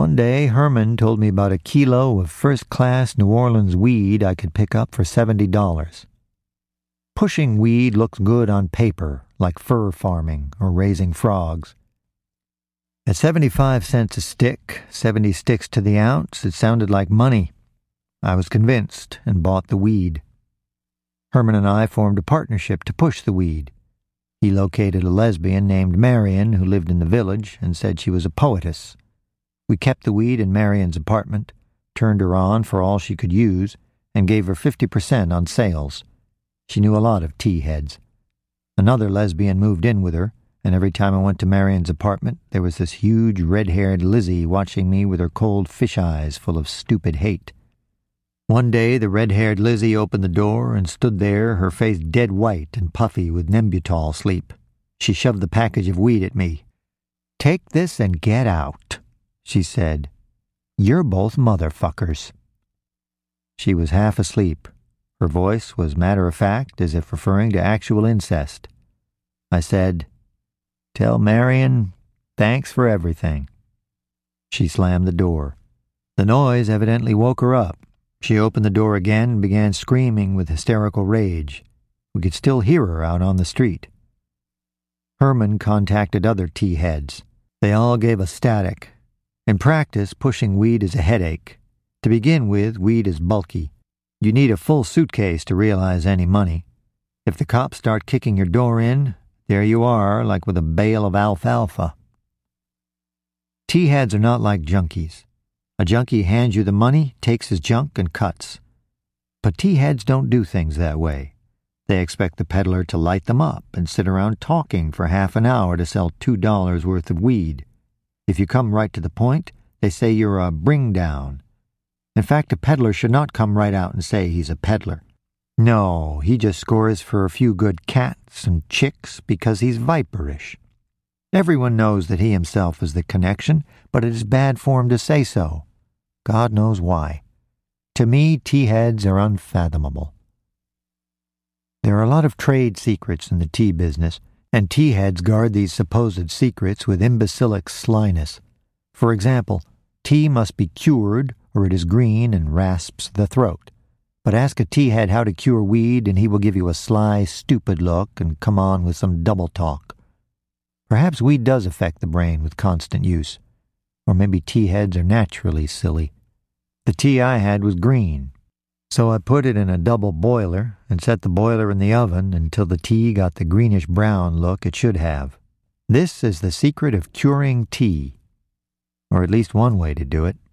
One day, Herman told me about a kilo of first-class New Orleans weed I could pick up for $70. Pushing weed looks good on paper, like fur farming or raising frogs. At 75 cents a stick, 70 sticks to the ounce, it sounded like money. I was convinced and bought the weed. Herman and I formed a partnership to push the weed. He located a lesbian named Marion who lived in the village and said she was a poetess. We kept the weed in Marion's apartment, turned her on for all she could use, and gave her 50% on sales. She knew a lot of tea heads. Another lesbian moved in with her, and every time I went to Marion's apartment, there was this huge red-haired Lizzie watching me with her cold fish eyes full of stupid hate. One day, the red-haired Lizzie opened the door and stood there, her face dead white and puffy with Nembutal sleep. She shoved the package of weed at me. "Take this and get out," she said. "You're both motherfuckers." She was half asleep. Her voice was matter-of-fact, as if referring to actual incest. I said, "Tell Marion, thanks for everything." She slammed the door. The noise evidently woke her up. She opened the door again and began screaming with hysterical rage. We could still hear her out on the street. Herman contacted other tea heads. They all gave us static. In practice, pushing weed is a headache. To begin with, weed is bulky. You need a full suitcase to realize any money. If the cops start kicking your door in, there you are, like with a bale of alfalfa. Tea heads are not like junkies. A junkie hands you the money, takes his junk, and cuts. But tea heads don't do things that way. They expect the peddler to light them up and sit around talking for half an hour to sell $2 worth of weed. If you come right to the point, they say you're a bring-down. In fact, a peddler should not come right out and say he's a peddler. No, he just scores for a few good cats and chicks because he's viperish. Everyone knows that he himself is the connection, but it is bad form to say so. God knows why. To me, tea heads are unfathomable. There are a lot of trade secrets in the tea business, and tea heads guard these supposed secrets with imbecilic slyness. For example, tea must be cured, or it is green and rasps the throat. But ask a tea head how to cure weed, and he will give you a sly, stupid look and come on with some double talk. Perhaps weed does affect the brain with constant use. Or maybe tea heads are naturally silly. The tea I had was green, so I put it in a double boiler and set the boiler in the oven until the tea got the greenish-brown look it should have. This is the secret of curing tea, or at least one way to do it.